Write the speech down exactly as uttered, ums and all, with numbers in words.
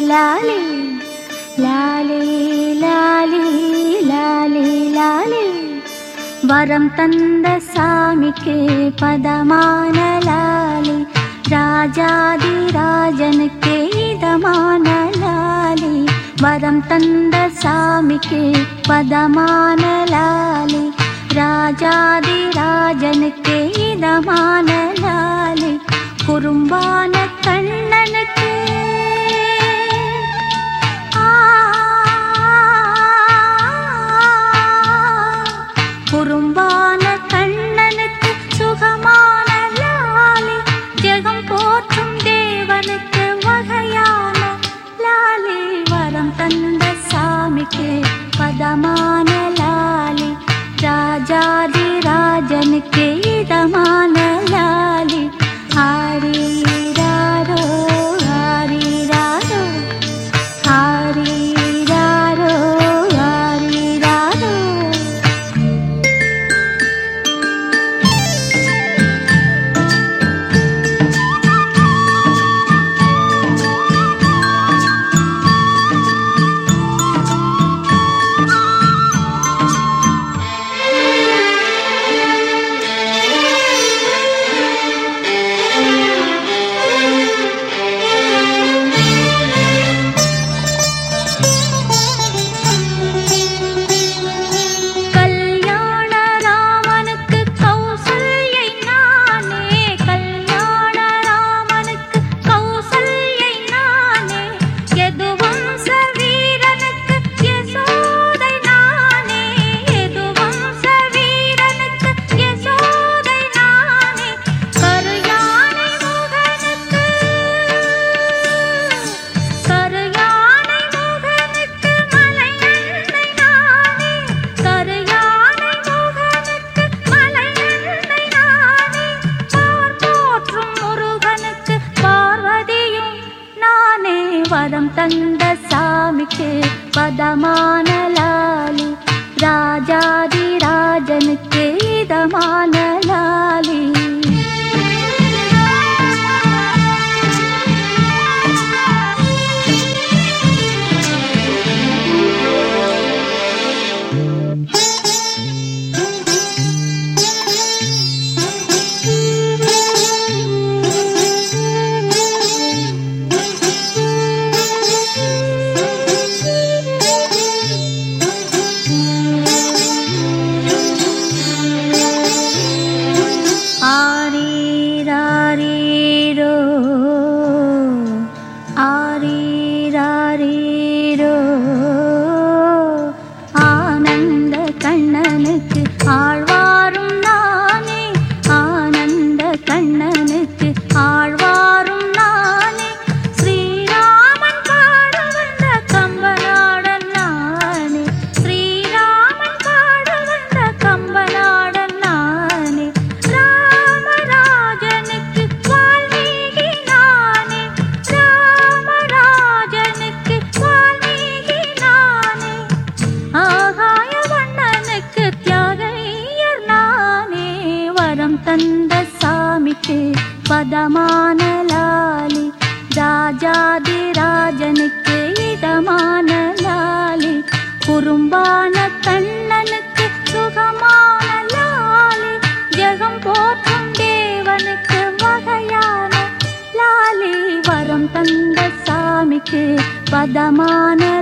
லாலே லாலே லாலே லாலே லாலே வரம் தந்த சாமிக்கு பதமான லாலே ராஜாதி ராஜனுக்கு இதமான லாலே வரம் தந்த சாமிக்கு பதமான லாலே ராஜாதி ராஜனுக்கு இதமான லாலே குறும்பான கண்ணனுக்கு குறும்பான கண்ணனுக்கு சுகமான லாலே ஜெகம் போற்றும் தேவனுக்கு வகையான லாலே வரம் தந்த சாமிக்கு பதமான லாலே ராஜாதி ராஜனுக்கு இதமான லாலே ஆரீராரோ ஆரீராரோ ஆரீராரோ ஆரீராரோ வரம் தந்த சாமிக்கு பதமான லாலே ராஜாதி ராஜனுக்கு இதமான லாலே ஆரீராரீரோ ஆரீராரீரோ ஆனந்த கண்ணனுக்கு ஆழ்வாரும் நானே ஆனந்த கண்ணனுக்கு ஆழ்வாரும் நானே ஸ்ரீராமன் பாட வந்த கம்பநாடன் நானே ஸ்ரீராமன் பாட வந்த கம்பநாடன் நானே ராமராஜனுக்கு வால்மீகி நானே ராமராஜனுக்கு வால்மீகி நானே ஆகாய வண்ணனுக்கு தியாகையர் நானே வரம் தந்த சாமிக்கு பதமான லாலே ராஜாதி ராஜனுக்கு இதமான லாலே குறும்பான கண்ணனுக்கு சுகமான லாலே ஜெகம் போற்றும் தேவனுக்கு வகையான லாலே வரம் தந்த சாமிக்கு பதமான